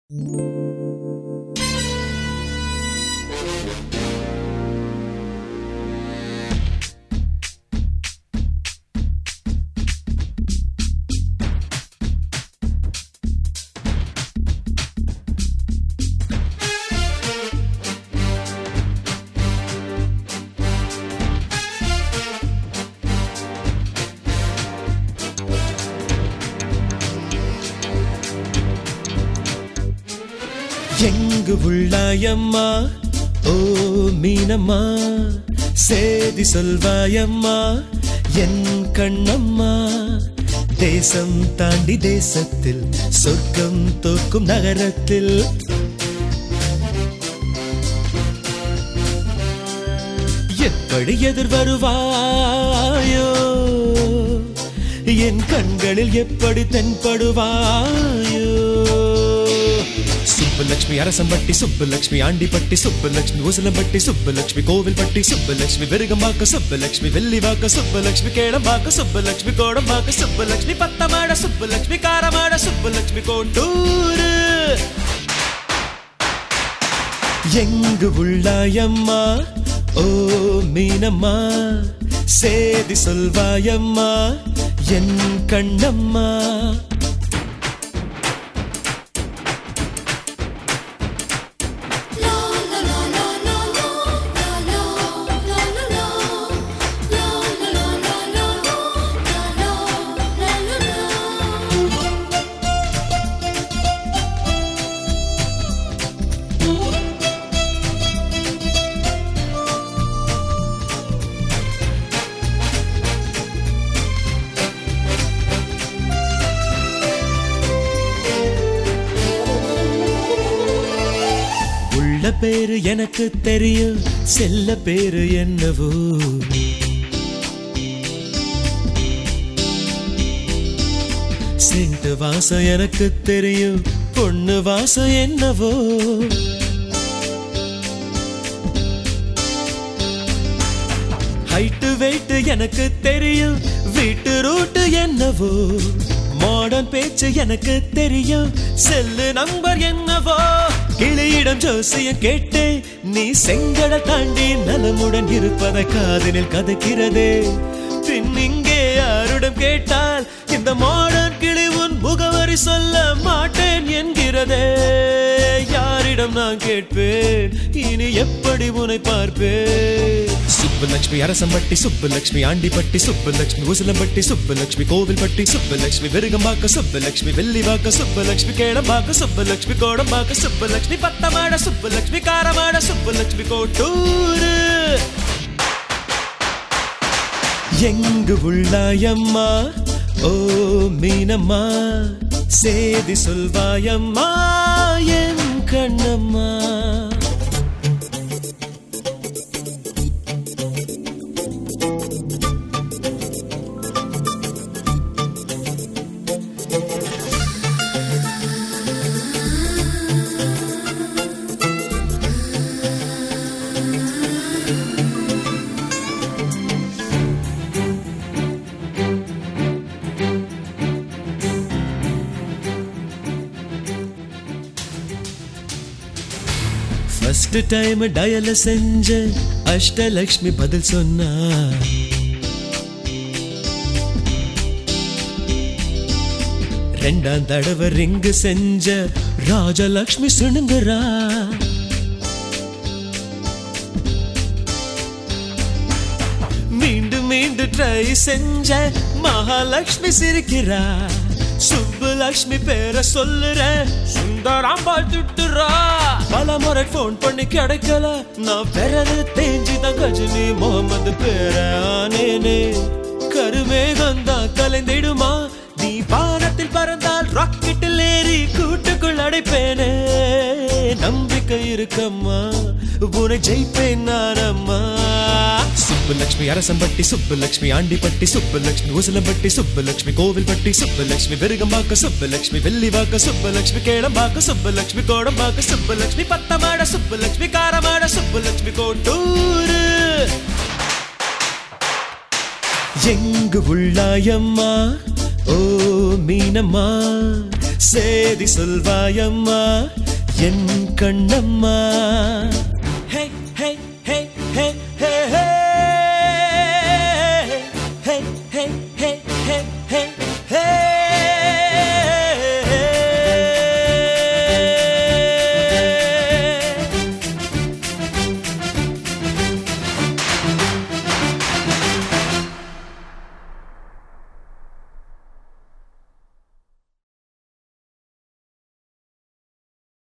எங்கு உள்ளாயம்மா ஓ மீனம்மா, சேதி சொல்வாயம்மா என் கண்ணம்மா. தேசம் தாண்டி தேசத்தில், சொர்க்கம் தோக்கும் நகரத்தில், எப்படி எதிர் வருவாயோ, என் கண்களில் எப்படி தென்படுவாயோ. சுப்புலட்சுமி அரசம்பட்டி, சுப்புலட்சுமி ஆண்டிப்பட்டி, சுப்புலட்சுமி உசலம்பட்டி, சுப்புலட்சுமி கோவில்பட்டி, சுப்புலட்சுமி விருகம்பாக்க, சுப்புலட்சுமி வெள்ளிவாக்க, சுப்புலட்சுமி கேளம்பாக்க, சுப்புலட்சுமி கோடம்பாக்க, சுப்புலட்சுமி பத்தமாட, சுப்புலட்சுமி காரமாட, சுப்புலட்சுமி கோட்டூரு. எங்கு உள்ளாயம்மா ஓ மீனம்மா, சேதி சொல்வாயம்மா என் கண்ணம்மா. பேரு எனக்கு தெரியும், செல்ல பேரு என்னவோ. செண்டு வாசம் எனக்கு தெரியும், பொண்ணு வாசம் என்னவோ. ஹைட்டு வெயிட்டு எனக்கு தெரியும், வீட்டு ரூட்டு என்னவோ. மாடர்ன் பேச்சு எனக்கு தெரியும், செல்லு நம்பர் என்னவோ. கிளியிடம் ஜோசியம் கேட்டு நீ செங்கட தாண்டி நலமுடன் இருப்பதை காதினில் கதைக்கிறதே. பின் இங்கே யாருடன் கேட்டால் இந்த மாடர்ன் கிளி உன் முகவரி சொல்ல மாட்டேன் என்கிறதே. யாரிடம் நான் கேட்பேன், இனி எப்படி உன்னை பார்ப்பேன். சுப்புலட்சுமி அரசம்பட்டி, சுப்புலட்சுமி ஆண்டிப்பட்டி, சுப்புலட்சுமி உசலம்பட்டி, சுப்புலட்சுமி கோவில்பட்டி, சுப்புலட்சுமி விருகம்பாக்க, சுப்புலட்சுமி வெள்ளிவாக்க, சுப்புலட்சுமி கேளம்பாக்க, சுப்புலட்சுமி கோடம்பாக்க, சுப்புலட்சுமி பத்தமாட, சுப்புலட்சுமி காரமாட, சுப்புலட்சுமி கோட்டூரு. எங்கு உள்ளாயம்மா ஓ மீனம்மா, சேதி சொல்வாயம்மா என் கண்ணம்மா. ஃபர்ஸ்ட் டைம் டயல செஞ்ச அஷ்டலக்ஷ்மி பதில் சொன்னா. ரெண்டாம் தடவை ரிங்கு செஞ்ச ராஜலக்ஷ்மி சுணுங்குறா. மீண்டும் மீண்டும் ட்ரை செஞ்ச மகாலட்சுமி சிரிக்கிறா. சுப்புலட்சுமி பேரை சொல்லுற சுந்தராம்பாள் திட்டுறா. பல முறை போன் பண்ணி கிடைக்கல, நான் விரது தேஞ்சிதான் கஜினி முகமது பேர ஆனேனே. கருமேகம் தான் கலைந்திடுமா, நீ வானத்தில் பறந்தால் ராக்கெட்டில் ஏறி கூட்டுக்குள் அடைப்பேனே. நம்பிக்கை இருக்கம்மா, உன்னை ஜெயிப்பேன் நானம்மா. சுப்புலட்சுமி அரசம்பட்டி, சுப்புலட்சுமி ஆண்டிப்பட்டி, சுப்புலட்சுமி உசலம்பட்டி, சுப்புலட்சுமி கோவில்பட்டி, சுப்புலட்சுமி விருகம்பாக்க, சுப்புலட்சுமி வெள்ளிவாக்க, சுப்புலட்சுமி கேளம்பாக்க, சுப்புலட்சுமி கோடம்பாக்க, சுப்புலட்சுமி பத்தமாட, சுப்புலட்சுமி காரமாட, சுப்புலட்சுமி கோட்டூரு. எங்கு உள்ளாயம்மா ஓ மீனம்மா, சேதி சொல்வாயம்மா என் கண்ணம்மா.